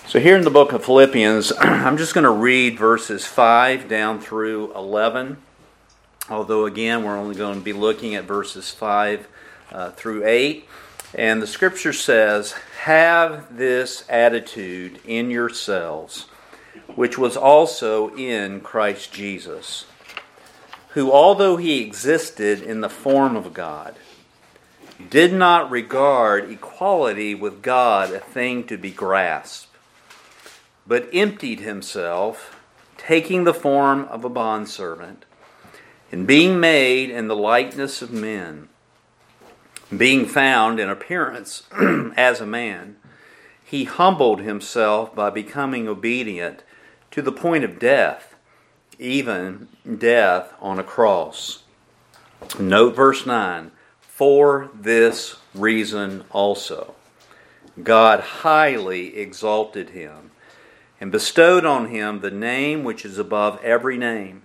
So here in the book of Philippians, I'm just going to read verses 5 down through 11. Although again, we're only going to be looking at verses 5 through 8. And the scripture says, "Have this attitude in yourselves, which was also in Christ Jesus, who, although he existed in the form of God, did not regard equality with God a thing to be grasped, but emptied himself, taking the form of a bondservant, and being made in the likeness of men, being found in appearance as a man, he humbled himself by becoming obedient to the point of death, even death on a cross." Note verse 9, "For this reason also God highly exalted him, and bestowed on him the name which is above every name,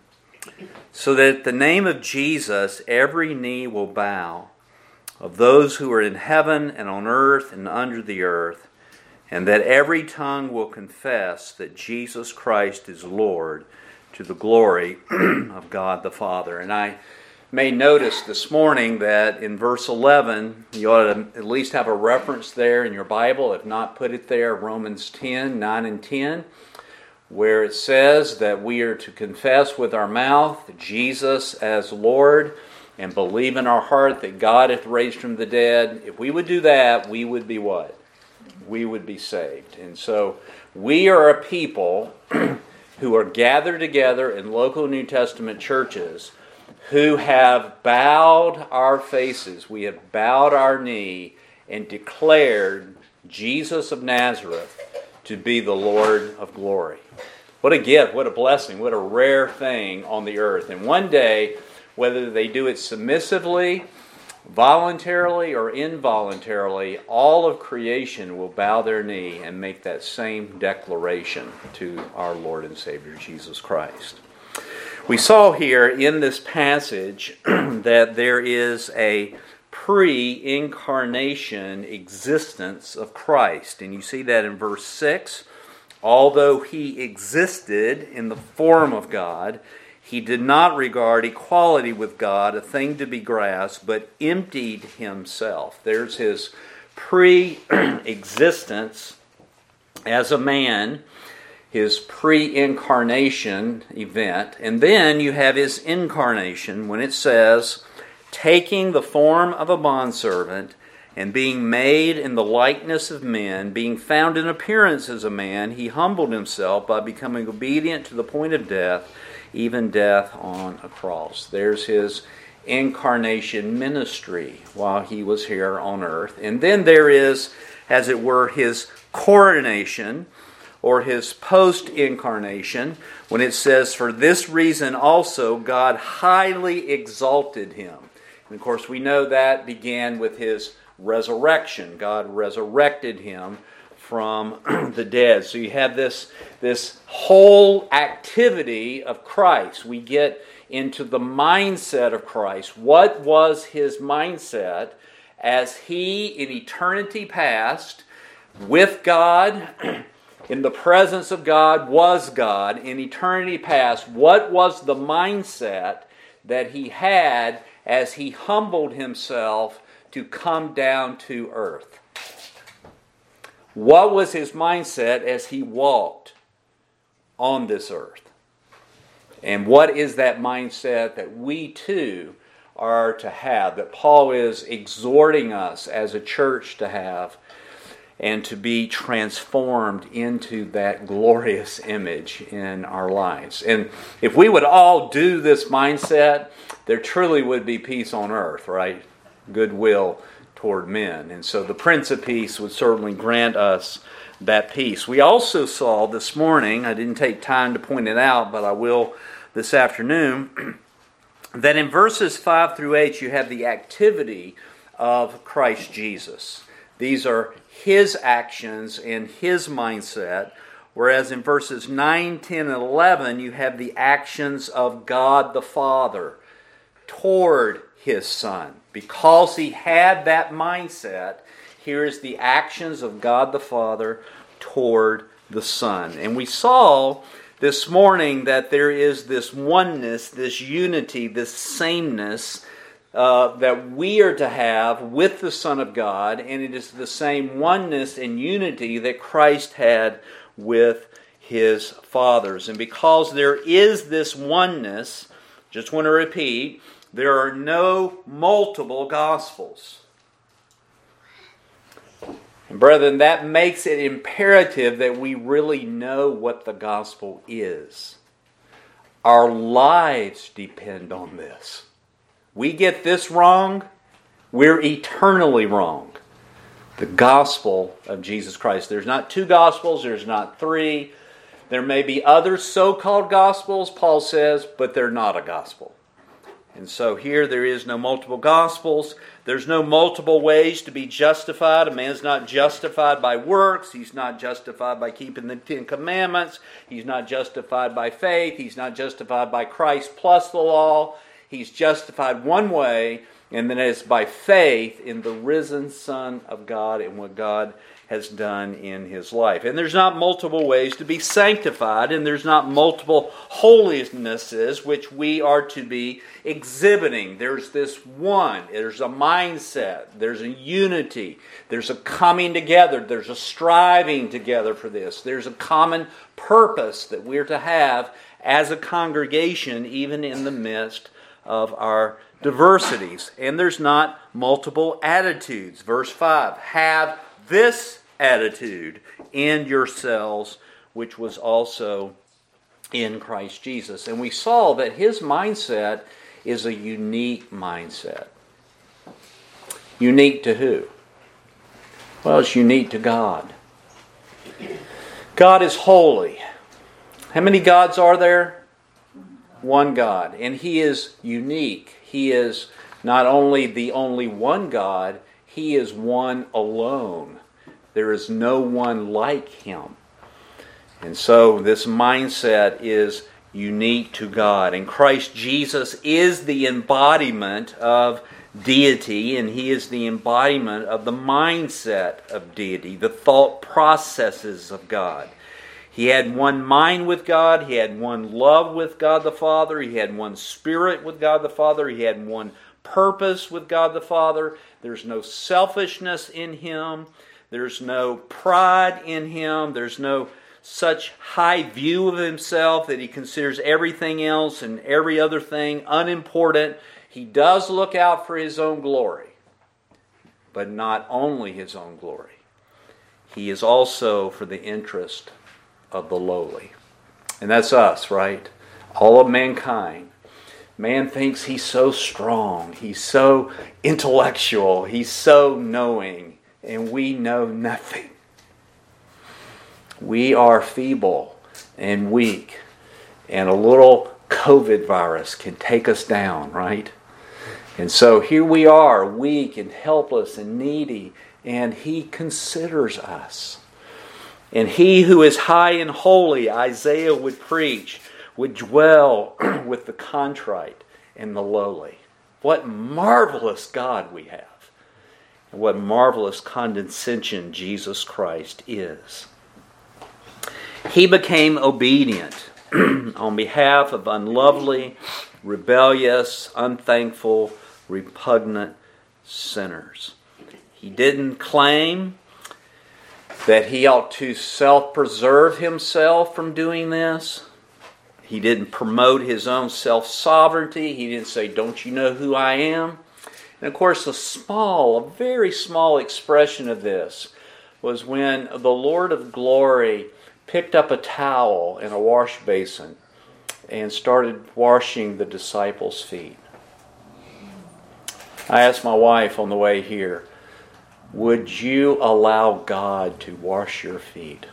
so that at the name of Jesus every knee will bow, of those who are in heaven and on earth and under the earth, and that every tongue will confess that Jesus Christ is Lord, to the glory of God the Father." And I may notice this morning that in verse 11, you ought to at least have a reference there in your Bible. If not, put it there, Romans 10, 9 and 10, where it says that we are to confess with our mouth Jesus as Lord and believe in our heart that God hath raised from the dead. If we would do that, we would be what? We would be saved. And so we are a people who are gathered together in local New Testament churches who have bowed our faces, we have bowed our knee and declared Jesus of Nazareth to be the Lord of glory. What a gift, what a blessing, what a rare thing on the earth. And one day, whether they do it submissively, voluntarily, or involuntarily, all of creation will bow their knee and make that same declaration to our Lord and Savior Jesus Christ. We saw here in this passage that there is a pre-incarnation existence of Christ. And you see that in verse 6. "Although he existed in the form of God, he did not regard equality with God a thing to be grasped, but emptied himself." There's his pre-existence as a man, his pre-incarnation event, and then you have his incarnation when it says, "Taking the form of a bondservant, and being made in the likeness of men, being found in appearance as a man, he humbled himself by becoming obedient to the point of death, even death on a cross." There's his incarnation ministry while he was here on earth. And then there is, as it were, his coronation, or his post-incarnation, when it says, "For this reason also God highly exalted him." And of course we know that began with his resurrection. God resurrected him from the dead. So you have this whole activity of Christ. We get into the mindset of Christ. What was his mindset as he, in eternity past, with God, in the presence of God, was God in eternity past? What was the mindset that he had as he humbled himself to come down to earth? What was his mindset as he walked on this earth? And what is that mindset that we too are to have, that Paul is exhorting us as a church to have, and to be transformed into that glorious image in our lives? And if we would all do this mindset, there truly would be peace on earth, right? Goodwill toward men. And so the Prince of Peace would certainly grant us that peace. We also saw this morning, I didn't take time to point it out, but I will this afternoon, that in verses 5 through 8 you have the activity of Christ Jesus. These are his actions and his mindset, whereas in verses 9, 10, and 11 you have the actions of God the Father toward his Son. Because he had that mindset, here is the actions of God the Father toward the Son. And we saw this morning that there is this oneness, this unity, this sameness that we are to have with the Son of God, and it is the same oneness and unity that Christ had with His fathers. And because there is this oneness, just want to repeat, there are no multiple Gospels. And brethren, that makes it imperative that we really know what the Gospel is. Our lives depend on this. We get this wrong, we're eternally wrong. The Gospel of Jesus Christ. There's not two Gospels, there's not three. There may be other so-called Gospels, Paul says, but they're not a Gospel. And so here there is no multiple Gospels. There's no multiple ways to be justified. A man's not justified by works. He's not justified by keeping the Ten Commandments. He's not justified by faith. He's not justified by Christ plus the law. He's justified one way, and then it's by faith in the risen Son of God and what God has done in His life. And there's not multiple ways to be sanctified, and there's not multiple holinesses which we are to be exhibiting. There's this one. There's a mindset. There's a unity. There's a coming together. There's a striving together for this. There's a common purpose that we're to have as a congregation, even in the midst of our diversities. And there's not multiple attitudes. Verse 5, have this attitude in yourselves, which was also in Christ Jesus. And we saw that His mindset is a unique mindset. Unique to who? Well, it's unique to God. God is holy. How many gods are there? One God. And He is unique. He is not only the only one God, He is one alone. There is no one like Him. And so this mindset is unique to God. And Christ Jesus is the embodiment of deity, and He is the embodiment of the mindset of deity, the thought processes of God. He had one mind with God. He had one love with God the Father. He had one spirit with God the Father. He had one purpose with God the Father. There's no selfishness in Him. There's no pride in Him. There's no such high view of Himself that He considers everything else and every other thing unimportant. He does look out for His own glory, but not only His own glory. He is also for the interest of the lowly. And that's us, right? All of mankind. Man thinks he's so strong. He's so intellectual. He's so knowing. And we know nothing. We are feeble and weak. And a little COVID virus can take us down, right? And so here we are, weak and helpless and needy. And He considers us. And He who is high and holy, Isaiah would preach, would dwell with the contrite and the lowly. What marvelous God we have. And what marvelous condescension Jesus Christ is. He became obedient on behalf of unlovely, rebellious, unthankful, repugnant sinners. He didn't claim that He ought to self-preserve Himself from doing this. He didn't promote His own self-sovereignty. He didn't say, don't you know who I am? And of course, a very small expression of this was when the Lord of glory picked up a towel and a wash basin and started washing the disciples' feet. I asked my wife on the way here, would you allow God to wash your feet?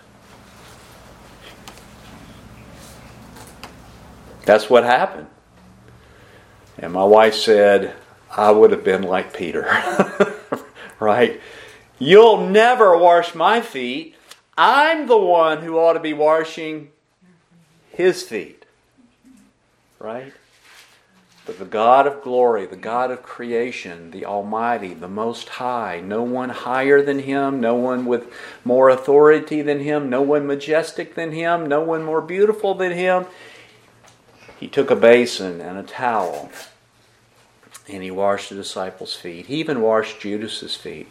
That's what happened. And my wife said, I would have been like Peter. Right? You'll never wash my feet. I'm the one who ought to be washing His feet. Right? But the God of glory, the God of creation, the Almighty, the Most High, no one higher than Him, no one with more authority than Him, no one majestic than Him, no one more beautiful than Him. He took a basin and a towel and He washed the disciples' feet. He even washed Judas's feet.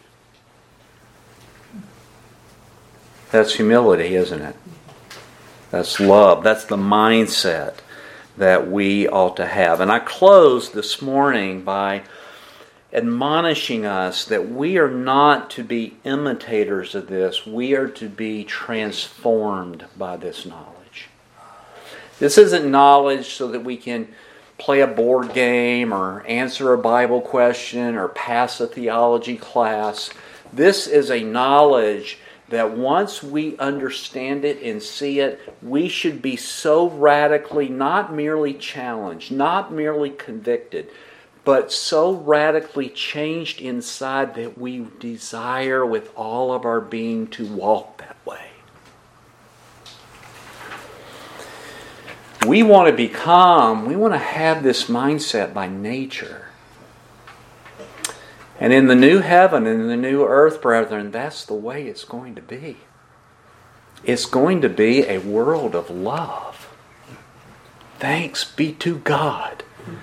That's humility, isn't it? That's love. That's the mindset that we ought to have. And I close this morning by admonishing us that we are not to be imitators of this. We are to be transformed by this knowledge. This isn't knowledge so that we can play a board game or answer a Bible question or pass a theology class. This is a knowledge that once we understand it and see it, we should be so radically not merely challenged, not merely convicted, but so radically changed inside that we desire with all of our being to walk that way. We want to have this mindset by nature. And in the new heaven and in the new earth, brethren, that's the way it's going to be. It's going to be a world of love. Thanks be to God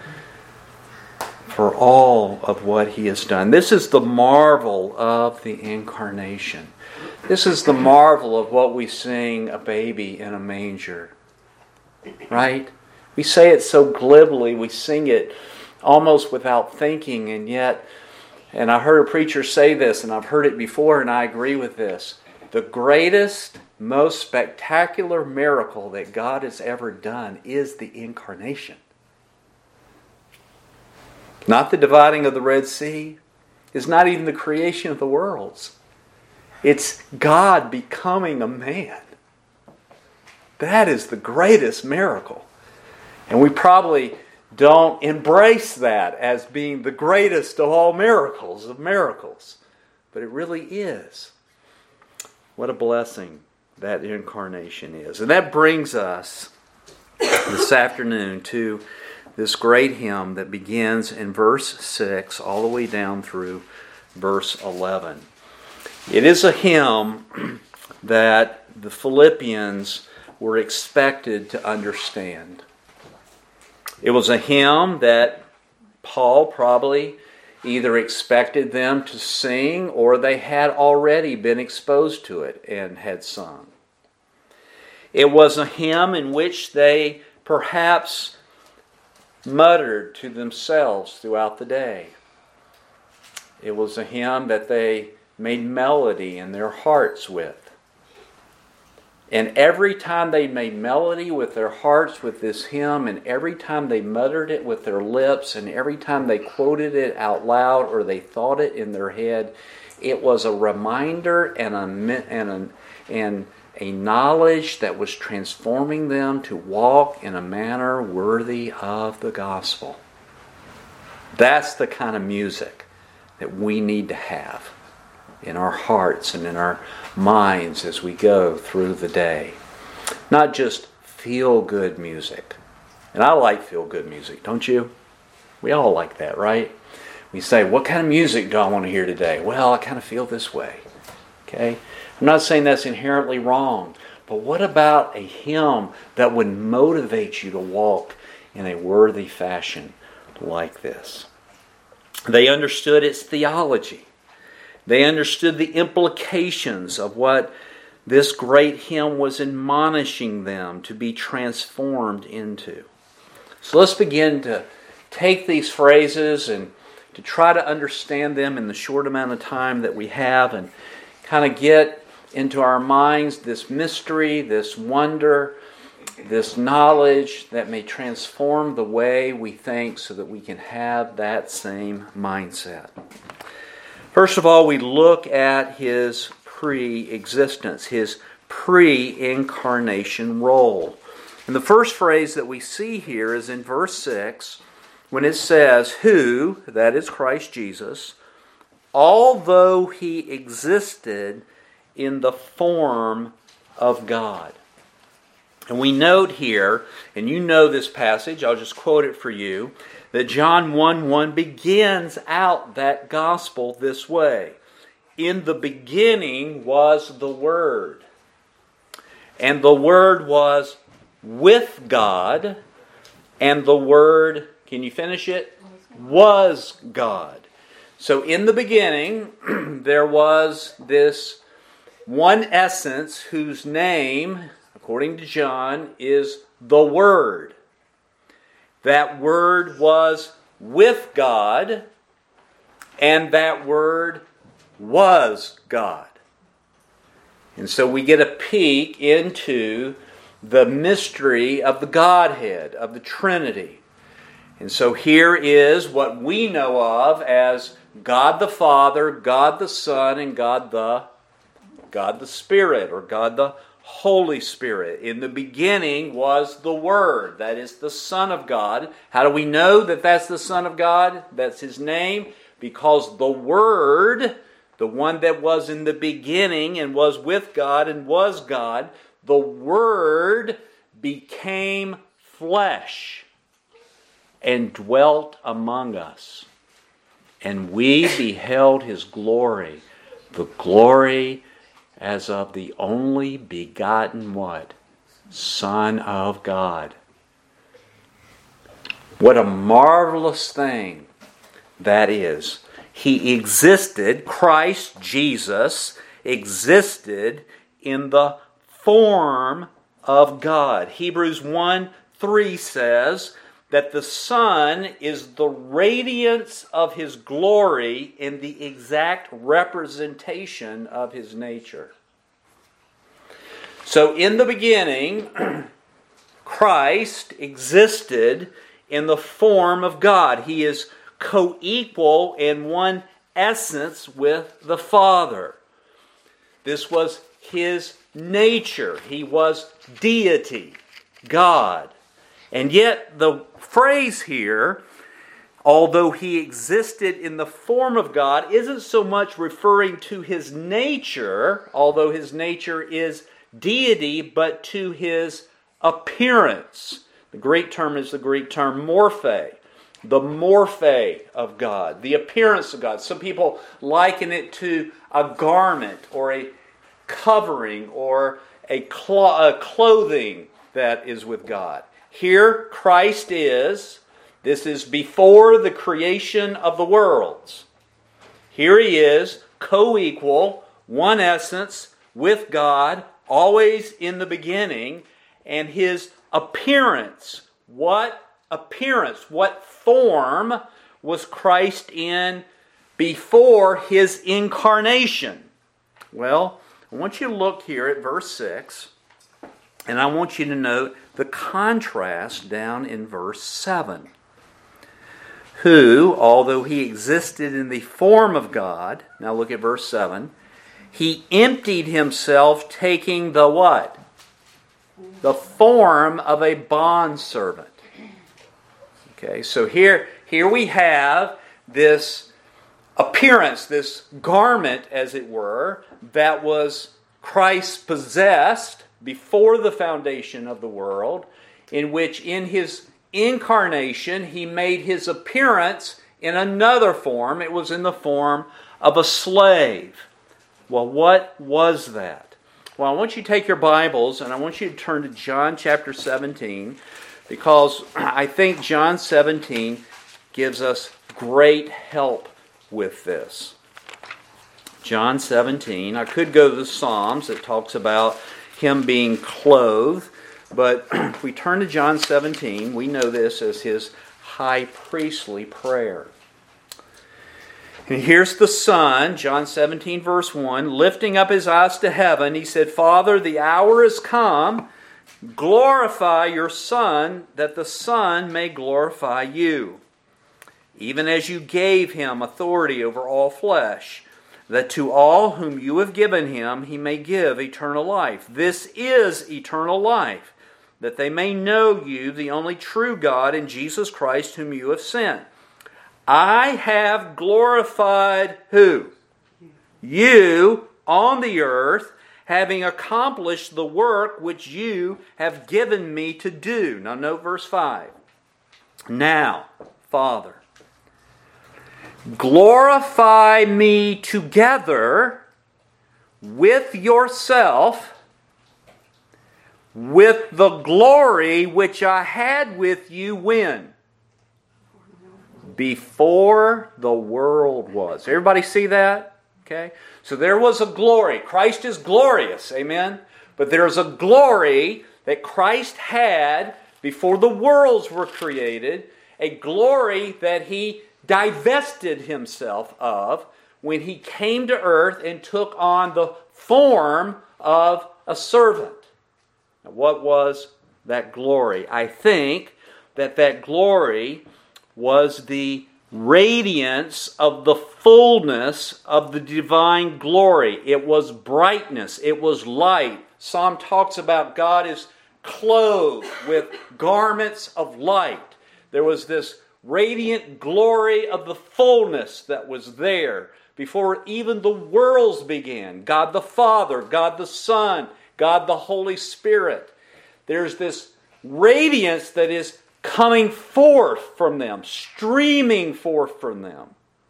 for all of what He has done. This is the marvel of the Incarnation. This is the marvel of what we sing, a baby in a manger. Right? We say it so glibly, we sing it almost without thinking, and yet, and I heard a preacher say this, and I've heard it before, and I agree with this. The greatest, most spectacular miracle that God has ever done is the Incarnation. Not the dividing of the Red Sea. It's not even the creation of the worlds. It's God becoming a man. That is the greatest miracle. And we probably don't embrace that as being the greatest of all miracles of miracles. But it really is. What a blessing that Incarnation is. And that brings us this afternoon to this great hymn that begins in verse 6 all the way down through verse 11. It is a hymn that the Philippians were expected to understand. It was a hymn that Paul probably either expected them to sing or they had already been exposed to it and had sung. It was a hymn in which they perhaps muttered to themselves throughout the day. It was a hymn that they made melody in their hearts with. And every time they made melody with their hearts with this hymn, and every time they muttered it with their lips, and every time they quoted it out loud or they thought it in their head, it was a reminder and a knowledge that was transforming them to walk in a manner worthy of the gospel. That's the kind of music that we need to have in our hearts and in our minds as we go through the day. Not just feel-good music. And I like feel-good music, don't you? We all like that, right? We say, what kind of music do I want to hear today? Well, I kind of feel this way. Okay? I'm not saying that's inherently wrong, but what about a hymn that would motivate you to walk in a worthy fashion like this? They understood its theology. They understood the implications of what this great hymn was admonishing them to be transformed into. So let's begin to take these phrases and to try to understand them in the short amount of time that we have and kind of get into our minds this mystery, this wonder, this knowledge that may transform the way we think so that we can have that same mindset. First of all, we look at His pre-existence, His pre-incarnation role. And the first phrase that we see here is in verse 6, when it says, who, that is Christ Jesus, although He existed in the form of God. And we note here, and you know this passage, I'll just quote it for you, that John 1:1 begins out that gospel this way. In the beginning was the Word, and the Word was with God, and the Word, can you finish it? Was God. So in the beginning, there was this one essence whose name, according to John, is the Word. That Word was with God, and that Word was God. And so we get a peek into the mystery of the Godhead, of the Trinity. And so here is what we know of as God the Father, God the Son, and God the Spirit, or God the Holy Spirit. In the beginning was the Word, that is the Son of God. How do we know that that's the Son of God? That's His name. Because the Word, the one that was in the beginning and was with God and was God, the Word became flesh and dwelt among us. And we beheld His glory, the glory as of the only begotten what? Son of God. What a marvelous thing that is. He existed, Christ Jesus existed in the form of God. Hebrews 1:3 says that the Son is the radiance of His glory in the exact representation of His nature. So in the beginning, Christ existed in the form of God. He is co-equal in one essence with the Father. This was His nature. He was deity, God. And yet the phrase here, although He existed in the form of God, isn't so much referring to His nature, although His nature is deity, but to His appearance. The Greek term is the Greek term morphe. The morphe of God, the appearance of God. Some people liken it to a garment or a covering or a clothing that is with God. Here Christ is. This is before the creation of the worlds. Here He is, co-equal, one essence with God, always in the beginning, and His appearance. What appearance, what form was Christ in before His incarnation? Well, I want you to look here at verse 6, and I want you to note the contrast down in verse 7. Who, although He existed in the form of God, now look at verse 7, He emptied Himself, taking the what? The form of a bondservant. Okay, so here we have this appearance, this garment, as it were, that was Christ possessed before the foundation of the world, in which in His incarnation He made His appearance in another form. It was in the form of a slave. Well, what was that? Well, I want you to take your Bibles and I want you to turn to John chapter 17, because I think John 17 gives us great help with this. John 17, I could go to the Psalms that talks about Him being clothed, but if we turn to John 17, we know this as His high priestly prayer. And here's the Son, John 17 verse 1, lifting up His eyes to heaven, He said, Father, the hour is come, glorify Your Son, that the Son may glorify You, even as You gave Him authority over all flesh, that to all whom You have given Him, He may give eternal life. This is eternal life, that they may know You, the only true God, and Jesus Christ, whom You have sent. I have glorified who? You on the earth, having accomplished the work which you have given me to do. Now note verse 5. Now, Father, glorify me together with yourself, with the glory which I had with you when? Before the world was. Everybody see that? Okay. So there was a glory. Christ is glorious. Amen. But there's a glory that Christ had before the worlds were created. A glory that He divested Himself of when He came to earth and took on the form of a servant. Now, what was that glory? I think that glory was the radiance of the fullness of the divine glory. It was brightness. It was light. Psalm talks about God is clothed with garments of light. There was this radiant glory of the fullness that was there before even the worlds began. God the Father, God the Son, God the Holy Spirit. There's this radiance that is coming forth from them, streaming forth from them.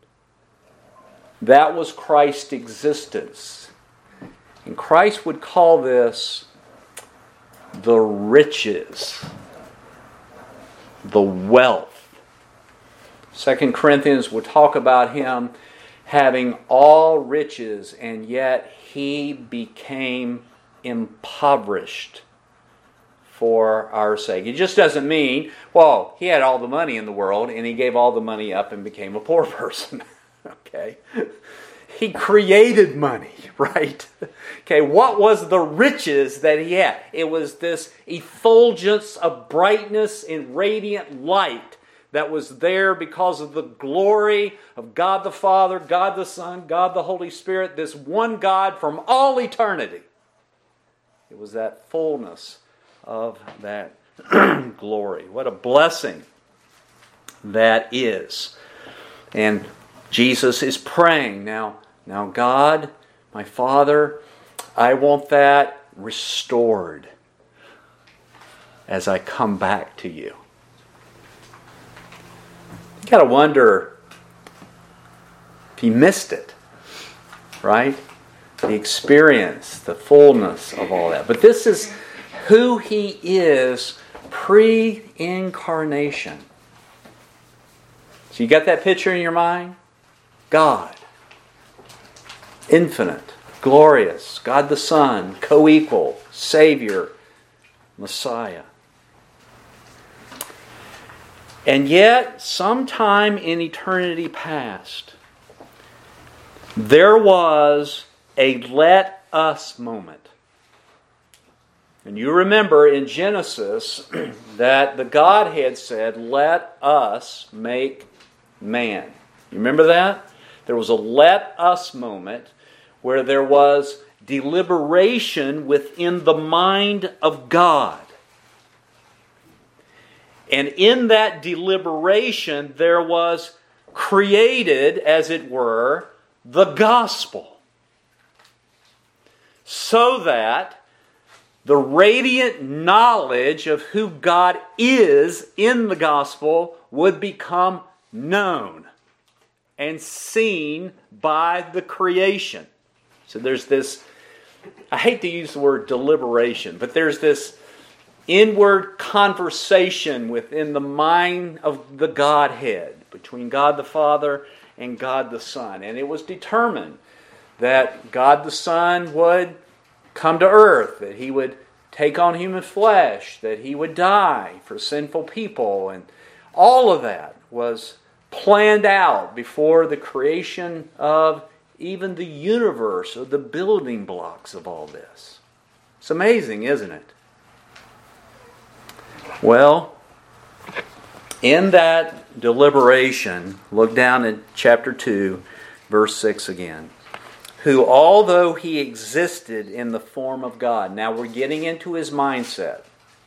That was Christ's existence. And Christ would call this the riches, the wealth. 2 Corinthians would talk about Him having all riches, and yet He became impoverished for our sake. It just doesn't mean, well, He had all the money in the world and He gave all the money up and became a poor person. Okay? He created money, right? Okay, what was the riches that He had? It was this effulgence of brightness and radiant light that was there because of the glory of God the Father, God the Son, God the Holy Spirit, this one God from all eternity. It was that fullness of that glory. What a blessing that is. And Jesus is praying, now God, my Father, I want that restored as I come back to you. You got to wonder if He missed it, right? The experience, the fullness of all that. But this is who He is pre-incarnation. So you got that picture in your mind? God. Infinite, glorious, God the Son, co-equal, Savior, Messiah. And yet, sometime in eternity past, there was a let us moment. And you remember in Genesis that the Godhead said, let us make man. You remember that? There was a let us moment where there was deliberation within the mind of God. And in that deliberation there was created, as it were, the gospel. So that the radiant knowledge of who God is in the gospel would become known and seen by the creation. So there's this, I hate to use the word deliberation, but there's this inward conversation within the mind of the Godhead between God the Father and God the Son. And it was determined that God the Son would come to earth, that He would take on human flesh, that He would die for sinful people. And all of that was planned out before the creation of even the universe, or the building blocks of all this. It's amazing, isn't it? Well, in that deliberation, look down at chapter 2, verse 6 again. Who, although He existed in the form of God, now we're getting into His mindset.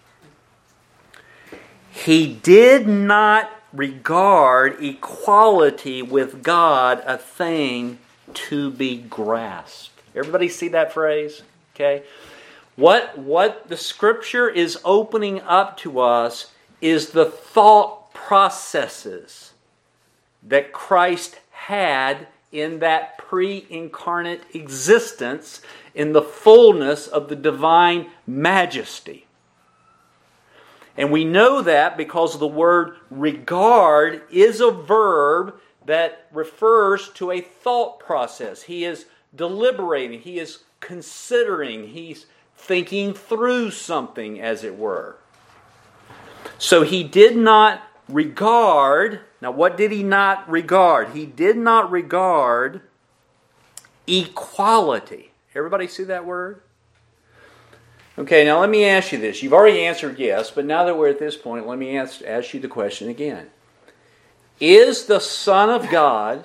He did not regard equality with God a thing to be grasped. Everybody see that phrase? Okay? What the Scripture is opening up to us is the thought processes that Christ had in that pre-incarnate existence in the fullness of the divine majesty. And we know that because the word regard is a verb that refers to a thought process. He is deliberating, he is considering, he's thinking through something, as it were. So he did not regard. Now, what did he not regard? He did not regard equality. Everybody see that word? Okay, now let me ask you this. You've already answered yes, but now that we're at this point, let me ask you the question again. Is the Son of God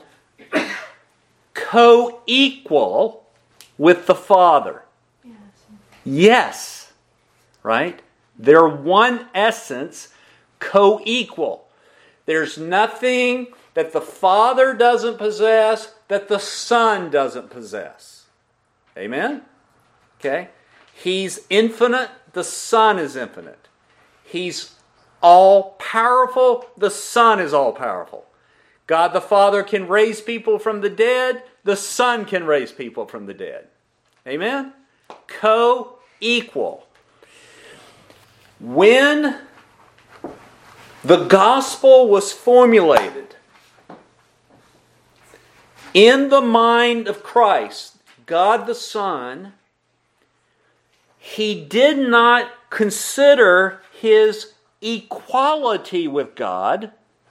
co-equal with the Father? Yes. Right? They're one essence, co-equal. There's nothing that the Father doesn't possess that the Son doesn't possess. Amen? Okay? He's infinite, the Son is infinite. He's all-powerful, the Son is all-powerful. God the Father can raise people from the dead, the Son can raise people from the dead. Amen? Co-equal. When the gospel was formulated in the mind of Christ, God the Son, He did not consider His equality with God,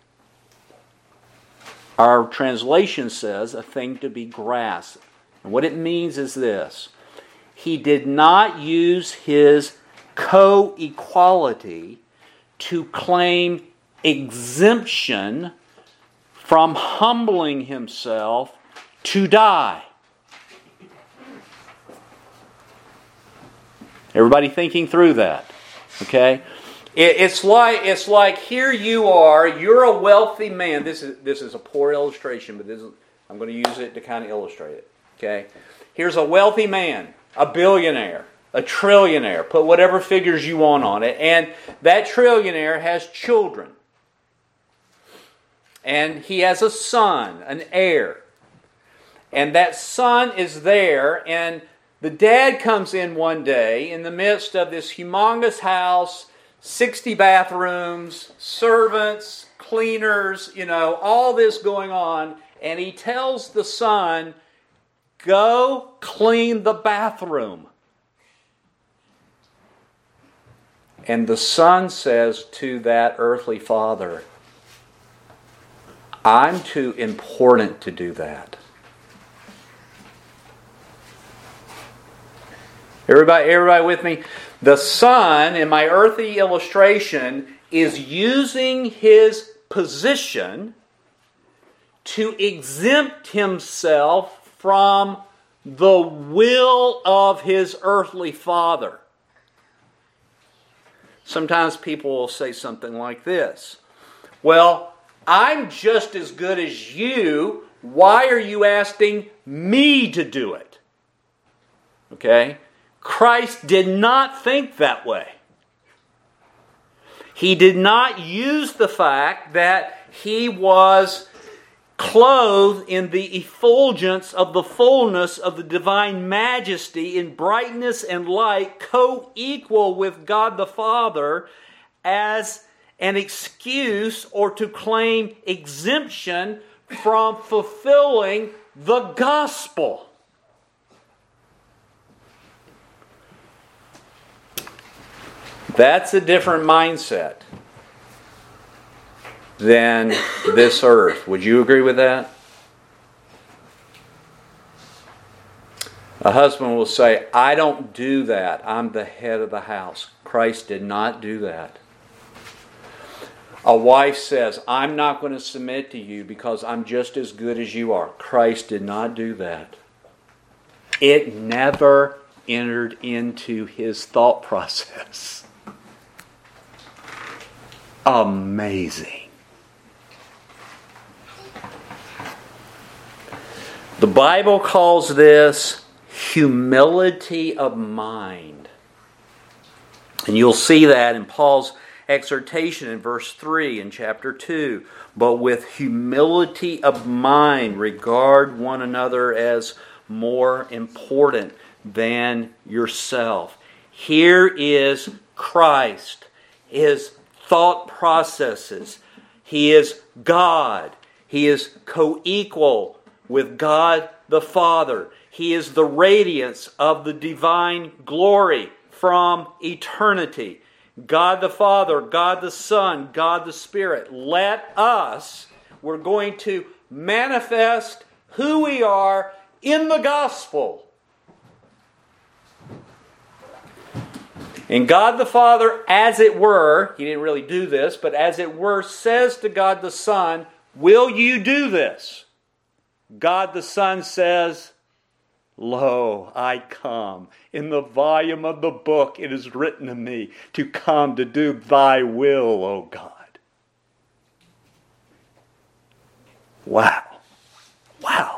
our translation says, a thing to be grasped. And what it means is this. He did not use His co-equality to claim exemption from humbling Himself to die. Everybody thinking through that? Okay? It's like here you are, you're a wealthy man. This is a poor illustration, but I'm going to use it to kind of illustrate it. Okay? Here's a wealthy man, a billionaire, a trillionaire. Put whatever figures you want on it. And that trillionaire has children. And he has a son, an heir. And that son is there, and the dad comes in one day in the midst of this humongous house, 60 bathrooms, servants, cleaners, all this going on. And he tells the son, go clean the bathroom. And the son says to that earthly father, I'm too important to do that. Everybody with me? The son, in my earthly illustration, is using his position to exempt himself from the will of his earthly father. Sometimes people will say something like this. Well, I'm just as good as you. Why are you asking me to do it? Okay? Christ did not think that way. He did not use the fact that He was clothed in the effulgence of the fullness of the divine majesty in brightness and light, co-equal with God the Father, as an excuse or to claim exemption from fulfilling the gospel. That's a different mindset than this earth. Would you agree with that? A husband will say, I don't do that. I'm the head of the house. Christ did not do that. A wife says, I'm not going to submit to you because I'm just as good as you are. Christ did not do that. It never entered into His thought process. Amazing. The Bible calls this humility of mind. And you'll see that in Paul's exhortation in verse 3 in chapter 2. But with humility of mind, regard one another as more important than yourself. Here is Christ, His thought processes. He is God. He is co-equal with God the Father. He is the radiance of the divine glory from eternity. God the Father, God the Son, God the Spirit. We're going to manifest who we are in the gospel. And God the Father, as it were, He didn't really do this, but as it were, says to God the Son, will you do this? God the Son says, lo, I come. In the volume of the book it is written of me to come to do thy will, O God. Wow. Wow.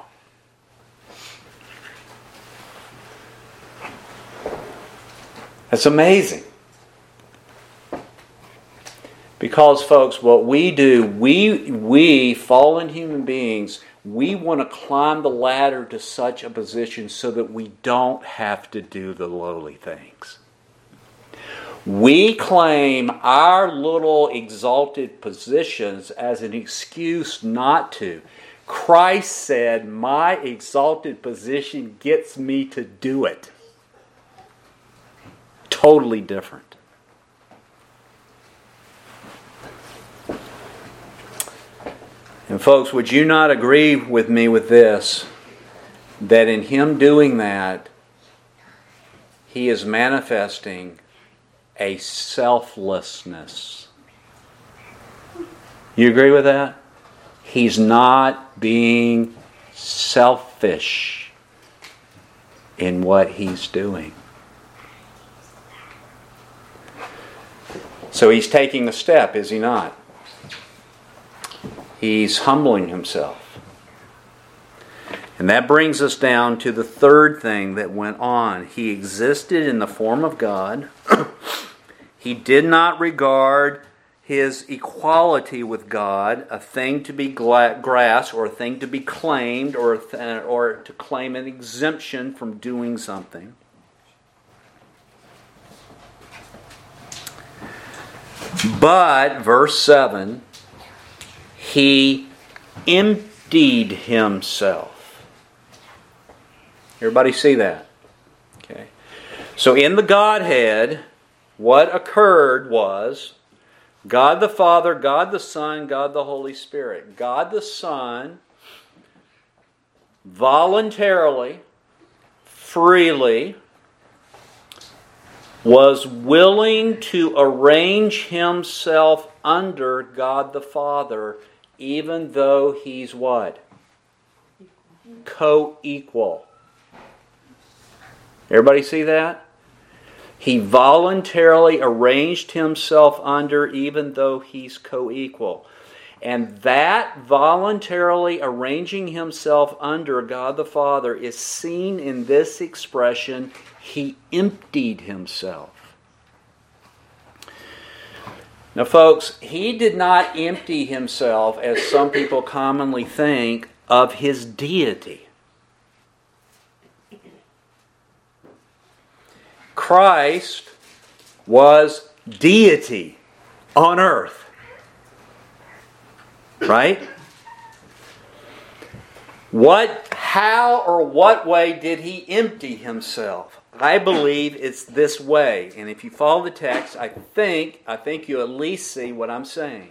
That's amazing. Because, folks, what we do, we fallen human beings, we want to climb the ladder to such a position so that we don't have to do the lowly things. We claim our little exalted positions as an excuse not to. Christ said, my exalted position gets me to do it. Totally different. And folks, would you not agree with me with this? That in Him doing that, He is manifesting a selflessness. You agree with that? He's not being selfish in what He's doing. So He's taking a step, is He not? He's humbling Himself. And that brings us down to the third thing that went on. He existed in the form of God. He did not regard His equality with God a thing to be grasped or a thing to be claimed or to claim an exemption from doing something. But, verse 7, He emptied Himself. Everybody see that? Okay. So in the Godhead, what occurred was God the Father, God the Son, God the Holy Spirit. God the Son voluntarily, freely, was willing to arrange Himself under God the Father, even though He's what? Co-equal. Everybody see that? He voluntarily arranged Himself under, even though He's co-equal. And that voluntarily arranging Himself under God the Father is seen in this expression, He emptied Himself. Now folks, He did not empty Himself, as some people commonly think, of His deity. Christ was deity on earth. Right? How or what way did He empty Himself? I believe it's this way. And if you follow the text, I think you at least see what I'm saying.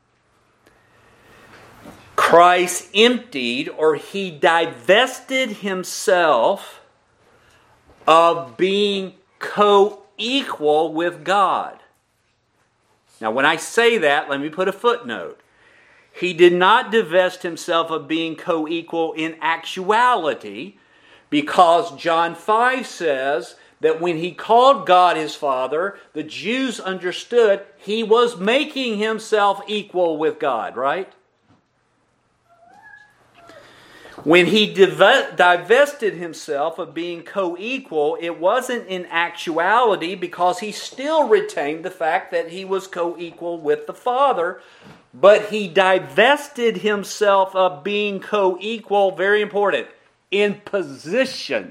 Christ emptied, or He divested Himself of being co-equal with God. Now, when I say that, let me put a footnote. He did not divest Himself of being co-equal in actuality, because John 5 says that when He called God His Father, the Jews understood He was making Himself equal with God, right? When he divested himself of being co-equal, it wasn't in actuality because he still retained the fact that he was co-equal with the Father, but he divested himself of being co-equal, very important, in position.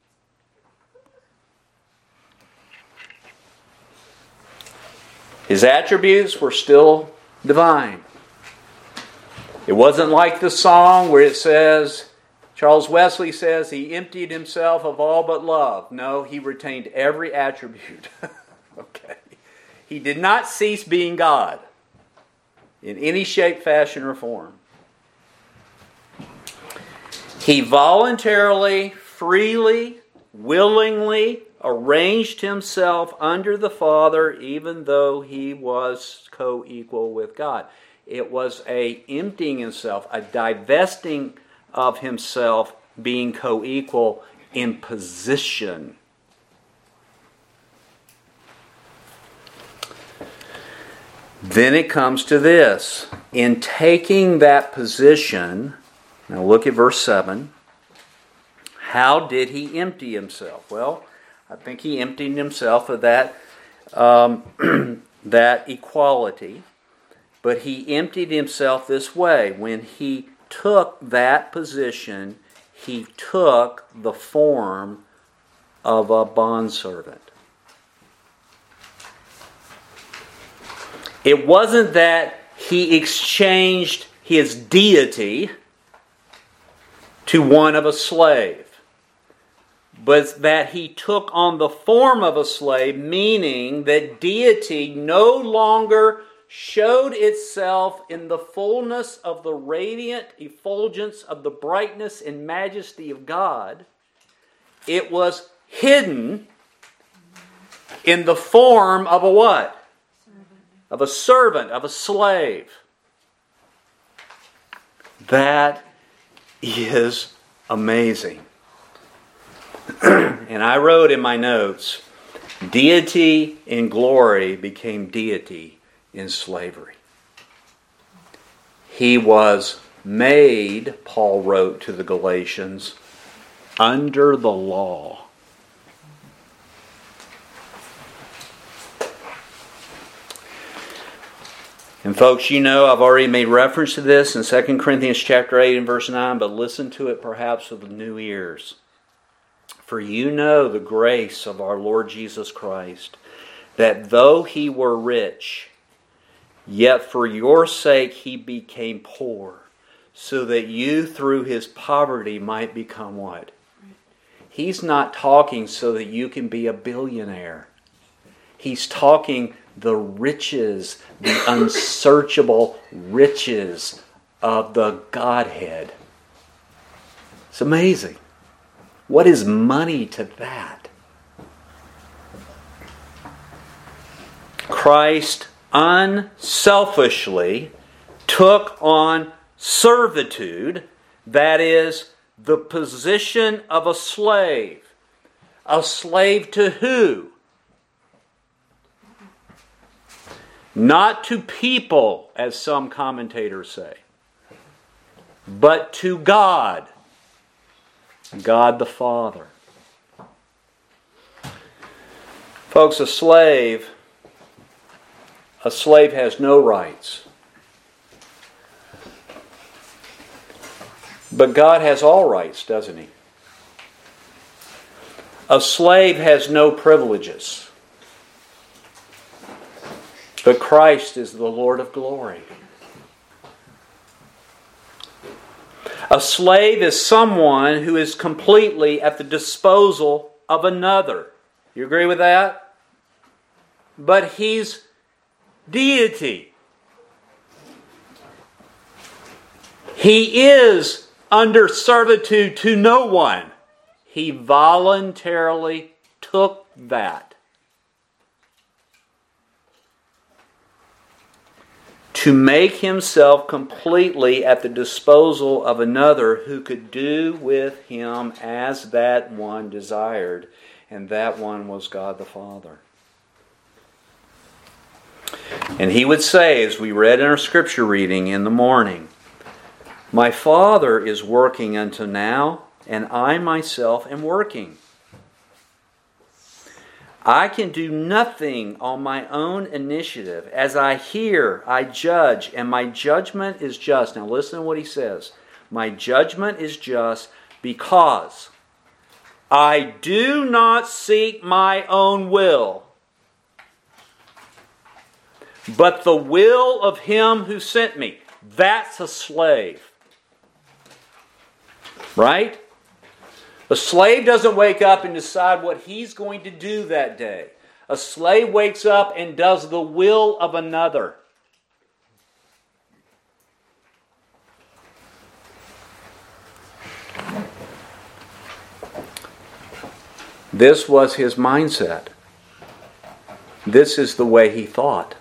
His attributes were still divine. It wasn't like the song where it says, Charles Wesley says, he emptied himself of all but love. No, he retained every attribute. Okay. He did not cease being God in any shape, fashion, or form. He voluntarily, freely, willingly arranged himself under the Father even though he was co-equal with God. It was a emptying himself, a divesting of himself, being co-equal in position. Then it comes to this. In taking that position, now look at verse 7. How did he empty himself? Well, I think he emptied himself of that, that equality. But he emptied himself this way. When he took that position, he took the form of a bondservant. It wasn't that he exchanged his deity to one of a slave, but that he took on the form of a slave, meaning that deity no longer showed itself in the fullness of the radiant effulgence of the brightness and majesty of God. It was hidden in the form of a what? Of a servant, of a slave. That is amazing. And I wrote in my notes, deity in glory became deity in slavery. He was made, Paul wrote to the Galatians, under the law. And folks, you know I've already made reference to this in 2 Corinthians chapter 8 and verse 9, but listen to it perhaps with new ears. For you know the grace of our Lord Jesus Christ, that though he were rich, yet for your sake he became poor, so that you through his poverty might become what? He's not talking so that you can be a billionaire. He's talking the riches, the unsearchable riches of the Godhead. It's amazing. What is money to that? Christ unselfishly took on servitude, that is, the position of a slave. A slave to who? Not to people, as some commentators say, but to God. God the Father. Folks, a slave has no rights. But God has all rights, doesn't he? A slave has no privileges. But Christ is the Lord of glory. A slave is someone who is completely at the disposal of another. You agree with that? But he's deity. He is under servitude to no one. He voluntarily took that. To make himself completely at the disposal of another who could do with him as that one desired, and that one was God the Father. And he would say, as we read in our scripture reading in the morning, My Father is working unto now, and I myself am working. I can do nothing on my own initiative. As I hear, I judge, and my judgment is just. Now listen to what he says. My judgment is just because I do not seek my own will, but the will of him who sent me. That's a slave. Right? A slave doesn't wake up and decide what he's going to do that day. A slave wakes up and does the will of another. This was his mindset. This is the way he thought.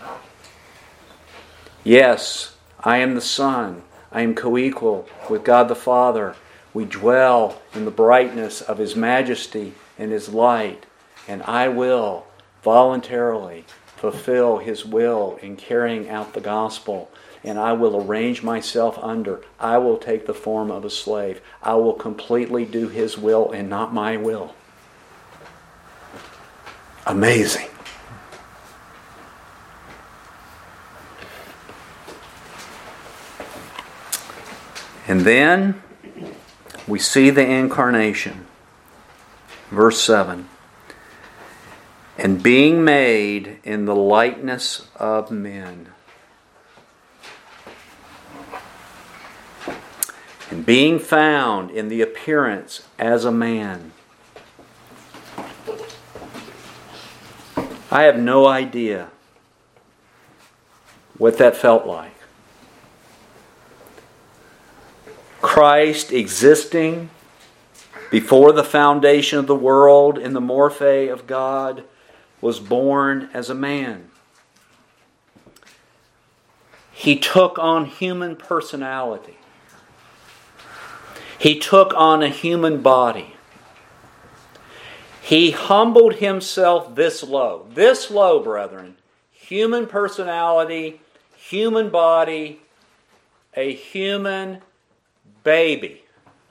Yes, I am the Son. I am co-equal with God the Father. We dwell in the brightness of His majesty and His light. And I will voluntarily fulfill His will in carrying out the gospel. And I will arrange myself under. I will take the form of a slave. I will completely do His will and not my will. Amazing. And then we see the incarnation. Verse 7. And being made in the likeness of men. And being found in the appearance as a man. I have no idea what that felt like. Christ existing before the foundation of the world in the morphe of God was born as a man. He took on human personality. He took on a human body. He humbled himself this low, brethren. Human personality, human body, a human baby.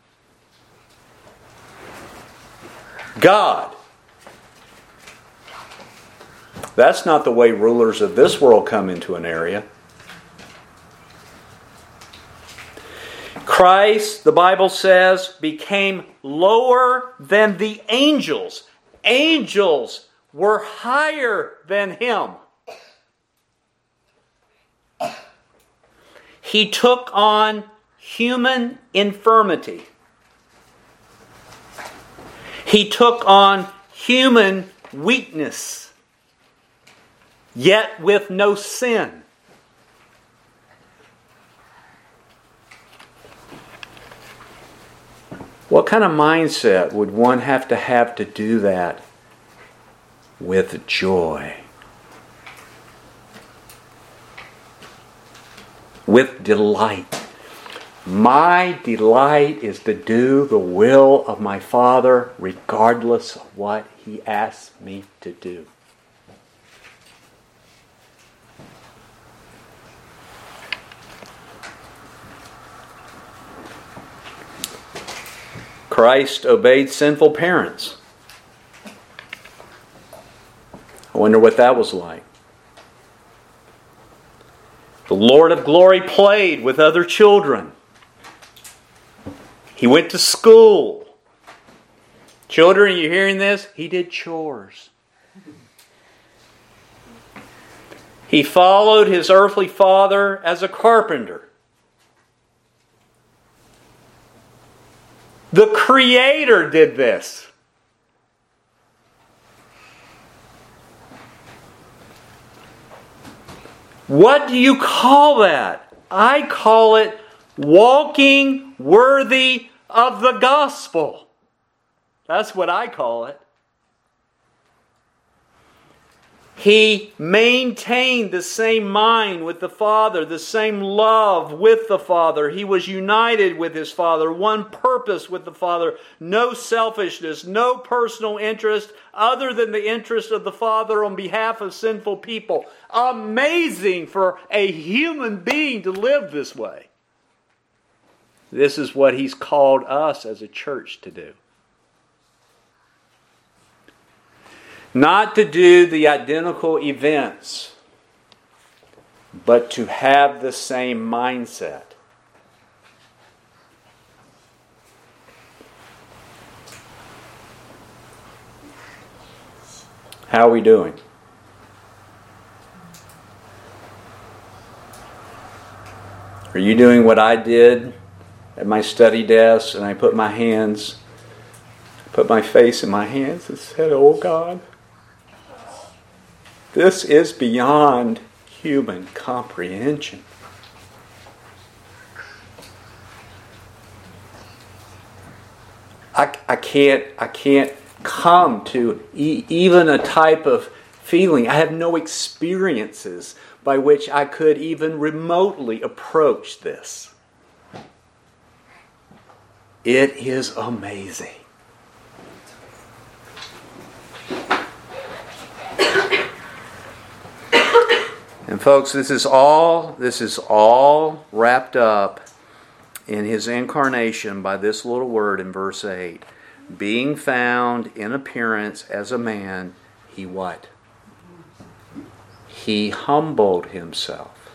God. That's not the way rulers of this world come into an area. Christ, the Bible says, became lower than the angels. Angels were higher than Him. He took on human infirmity. He took on human weakness, yet with no sin. What kind of mindset would one have to do that with joy? With delight. My delight is to do the will of my Father regardless of what He asks me to do. Christ obeyed sinful parents. I wonder what that was like. The Lord of glory played with other children. He went to school. Children, are you hearing this? He did chores. He followed his earthly father as a carpenter. The Creator did this. What do you call that? I call it walking worthy of the gospel. That's what I call it. He maintained the same mind with the Father, the same love with the Father. He was united with His Father, one purpose with the Father, no selfishness, no personal interest other than the interest of the Father on behalf of sinful people. Amazing for a human being to live this way. This is what He's called us as a church to do. Not to do the identical events, but to have the same mindset. How are we doing? Are you doing what I did at my study desk, and I put my face in my hands and said, "Oh God, this is beyond human comprehension." I can't come to even a type of feeling. I have no experiences by which I could even remotely approach this. It is amazing. And folks, this is all wrapped up in His incarnation by this little word in verse 8. Being found in appearance as a man, He what? He humbled Himself.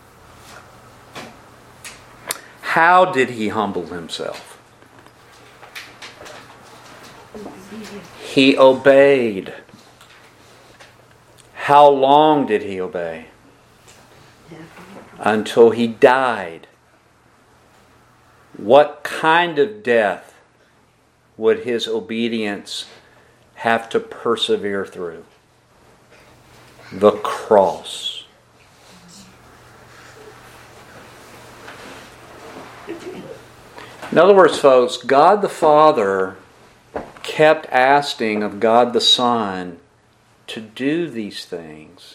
How did He humble Himself? He obeyed. How long did He obey? Until He died. What kind of death would His obedience have to persevere through? The cross. In other words, folks, God the Father kept asking of God the Son to do these things.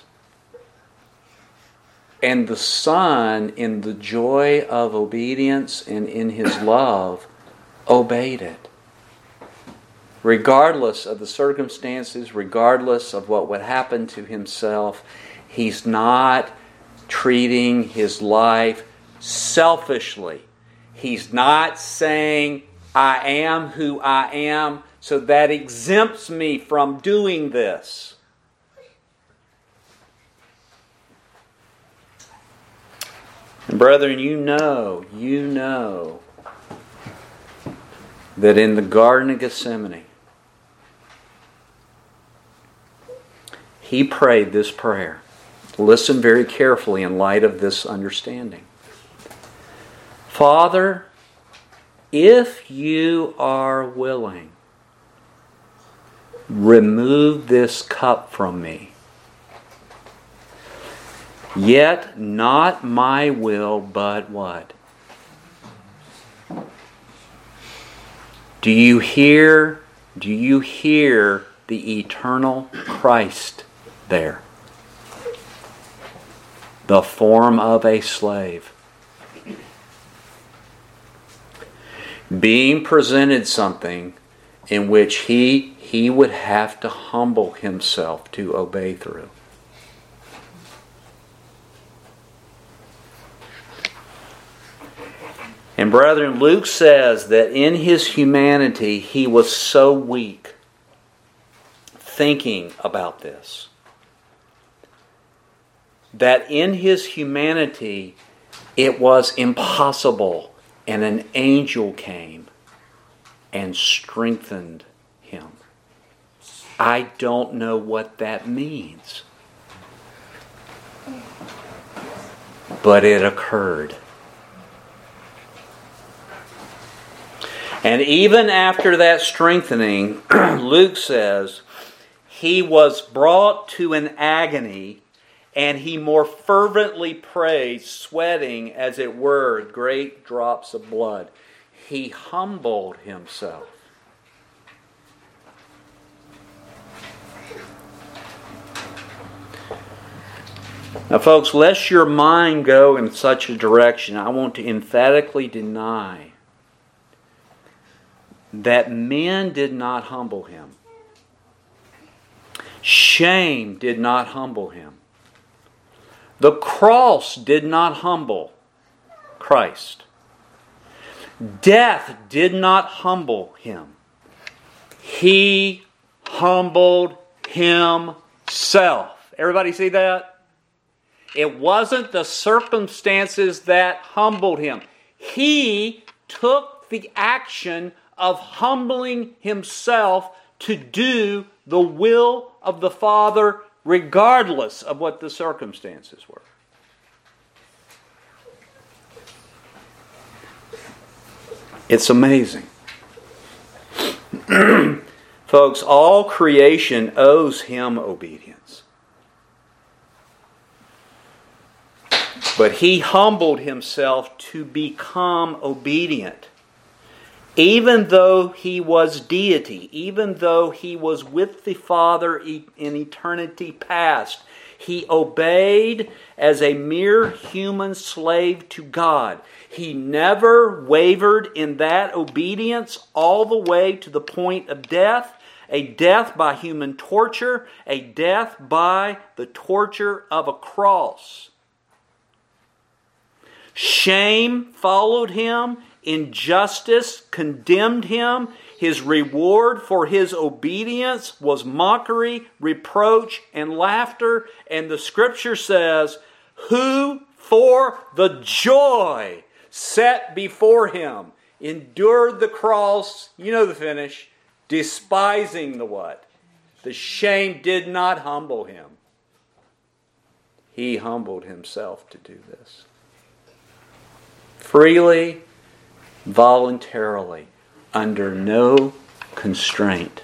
And the Son, in the joy of obedience and in His love, obeyed it. Regardless of the circumstances, regardless of what would happen to Himself, He's not treating His life selfishly. He's not saying, "I am who I am, so that exempts me from doing this." And brethren, you know that in the Garden of Gethsemane, He prayed this prayer. Listen very carefully in light of this understanding. Father, if You are willing, remove this cup from me. Yet not my will, but what? Do you hear the eternal Christ there? The form of a slave. Being presented something in which he would have to humble Himself to obey through. And brethren, Luke says that in His humanity He was so weak thinking about this, that in His humanity it was impossible, and an angel came and strengthened Him. I don't know what that means, but it occurred. And even after that strengthening, Luke says, He was brought to an agony, and He more fervently prayed, sweating, as it were, great drops of blood. He humbled Himself. Now, folks, lest your mind go in such a direction, I want to emphatically deny that men did not humble Him. Shame did not humble Him. The cross did not humble Christ. Death did not humble him. He humbled himself. Everybody see that? It wasn't the circumstances that humbled him. He took the action of humbling himself to do the will of the Father regardless of what the circumstances were. It's amazing. Folks, all creation owes him obedience. But he humbled himself to become obedient. Even though he was deity, even though he was with the Father in eternity past, he obeyed as a mere human slave to God. He never wavered in that obedience all the way to the point of death, a death by human torture, a death by the torture of a cross. Shame followed him. Injustice condemned him. His reward for his obedience was mockery, reproach, and laughter. And the Scripture says, who for the joy set before him endured the cross, you know the finish, despising the what? The shame did not humble him. He humbled himself to do this. Freely, voluntarily, under no constraint.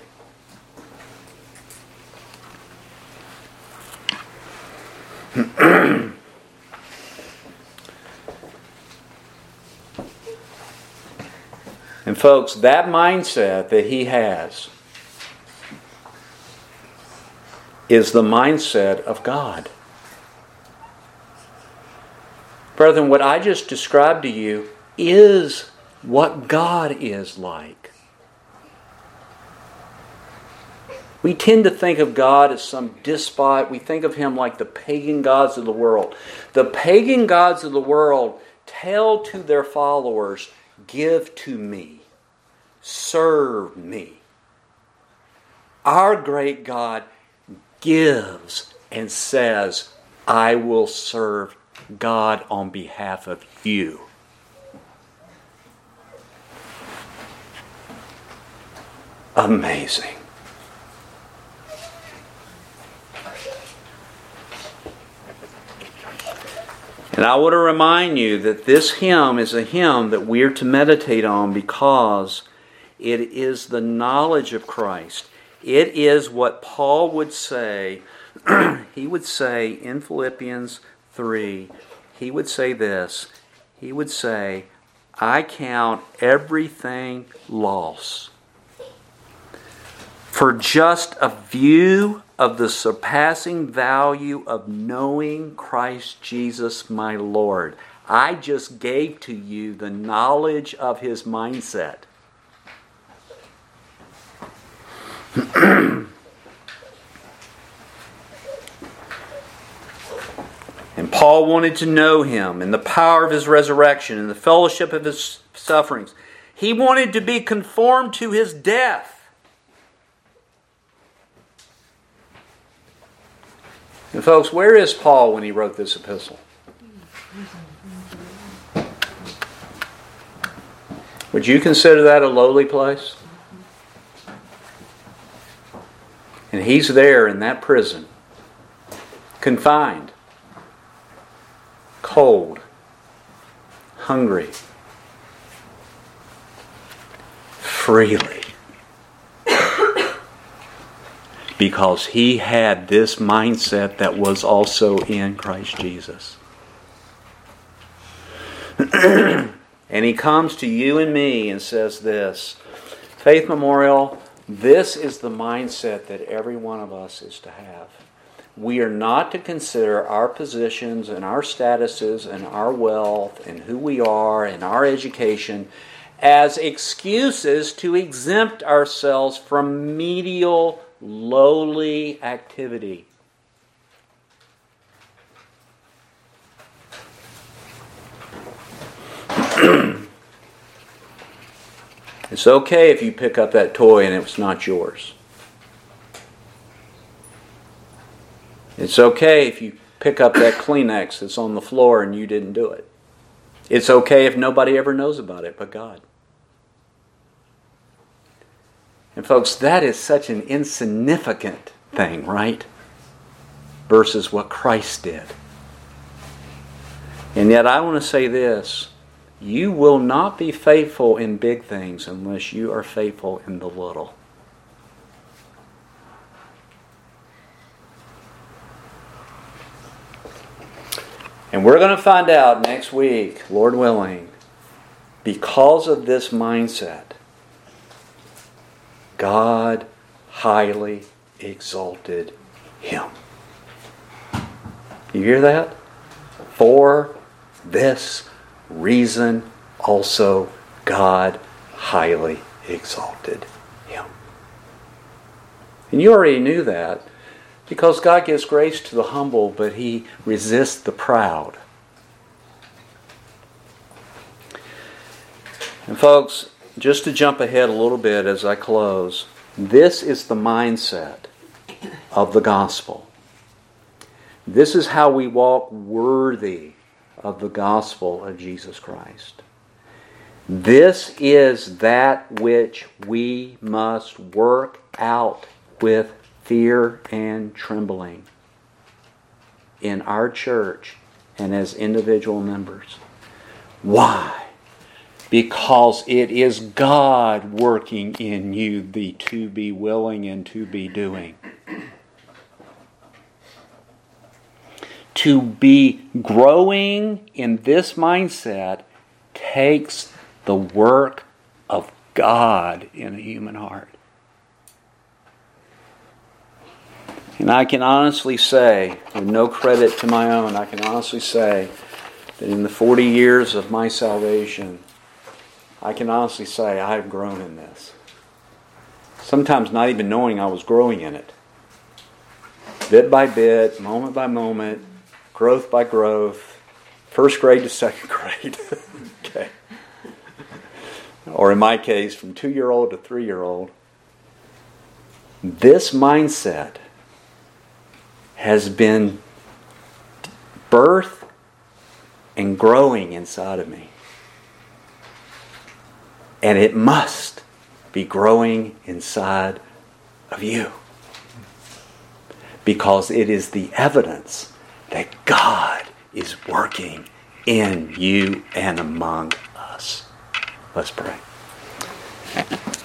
And folks, that mindset that he has is the mindset of God. Brethren, what I just described to you is what God is like. We tend to think of God as some despot. We think of Him like the pagan gods of the world. The pagan gods of the world tell to their followers, give to me, serve me. Our great God gives and says, I will serve God on behalf of you. Amazing. And I want to remind you that this hymn is a hymn that we're to meditate on because it is the knowledge of Christ. It is what Paul would say. He would say in Philippians 3, he would say this. He would say, I count everything loss for just a view of the surpassing value of knowing Christ Jesus my Lord. I just gave to you the knowledge of His mindset. And Paul wanted to know Him and the power of His resurrection and the fellowship of His sufferings. He wanted to be conformed to His death. And folks, where is Paul when he wrote this epistle? Would you consider that a lowly place? And he's there in that prison, confined, cold, hungry, freely. Because he had this mindset that was also in Christ Jesus. And he comes to you and me and says this, Faith Memorial, this is the mindset that every one of us is to have. We are not to consider our positions and our statuses and our wealth and who we are and our education as excuses to exempt ourselves from menial, lowly activity. It's okay if you pick up that toy and it's not yours. It's okay if you pick up that Kleenex that's on the floor and you didn't do it. It's okay if nobody ever knows about it but God. And folks, that is such an insignificant thing, right? Versus what Christ did. And yet I want to say this. You will not be faithful in big things unless you are faithful in the little. And we're going to find out next week, Lord willing, because of this mindset, God highly exalted him. You hear that? For this reason also God highly exalted him. And you already knew that, because God gives grace to the humble, but He resists the proud. And folks, just to jump ahead a little bit as I close, this is the mindset of the gospel. This is how we walk worthy of the gospel of Jesus Christ. This is that which we must work out with fear and trembling in our church and as individual members. Why? Because it is God working in you the to be willing and to be doing. To be growing in this mindset takes the work of God in a human heart. And I can honestly say, with no credit to my own, I can honestly say that in the 40 years of my salvation, I can honestly say I have grown in this. Sometimes not even knowing I was growing in it. Bit by bit, moment by moment, growth by growth, first grade to second grade. Okay. Or in my case, from 2-year-old to 3-year-old. This mindset has been birthed and growing inside of me. And it must be growing inside of you. Because it is the evidence that God is working in you and among us. Let's pray.